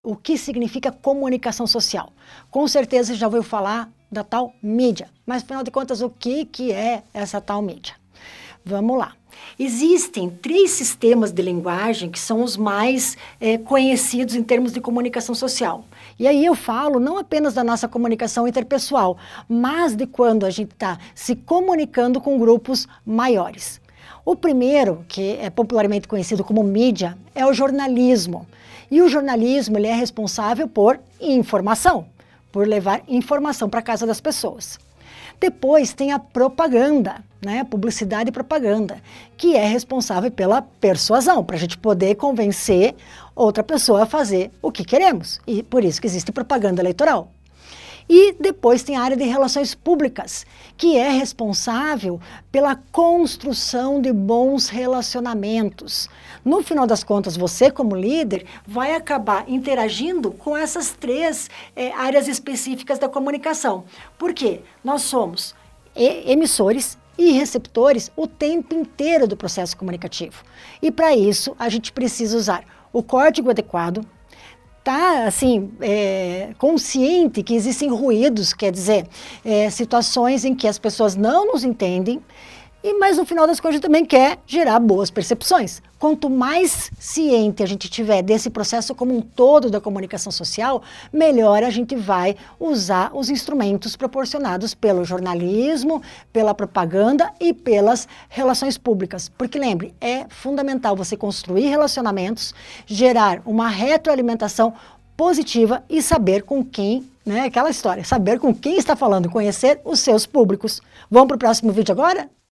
o que significa comunicação social. Com certeza já ouviu falar da tal mídia, mas afinal de contas, o que é essa tal mídia? Vamos lá. Existem 3 sistemas de linguagem que são os mais conhecidos em termos de comunicação social. E aí eu falo não apenas da nossa comunicação interpessoal, mas de quando a gente está se comunicando com grupos maiores. O primeiro, que é popularmente conhecido como mídia, é o jornalismo. E o jornalismo ele é responsável por informação, por levar informação para a casa das pessoas. Depois tem a propaganda, né? Publicidade e propaganda, que é responsável pela persuasão, para a gente poder convencer outra pessoa a fazer o que queremos. E por isso que existe propaganda eleitoral. E depois tem a área de relações públicas, que é responsável pela construção de bons relacionamentos. No final das contas, você como líder vai acabar interagindo com essas 3 áreas específicas da comunicação. Por quê? Nós somos emissores e receptores o tempo inteiro do processo comunicativo. E para isso, a gente precisa usar o código adequado, tá, assim, consciente que existem ruídos, quer dizer, situações em que as pessoas não nos entendem, mas no final das contas a gente também quer gerar boas percepções. Quanto mais ciente a gente tiver desse processo como um todo da comunicação social, melhor a gente vai usar os instrumentos proporcionados pelo jornalismo, pela propaganda e pelas relações públicas. Porque lembre, é fundamental você construir relacionamentos, gerar uma retroalimentação positiva e saber com quem, né, aquela história, saber com quem está falando, conhecer os seus públicos. Vamos para o próximo vídeo agora?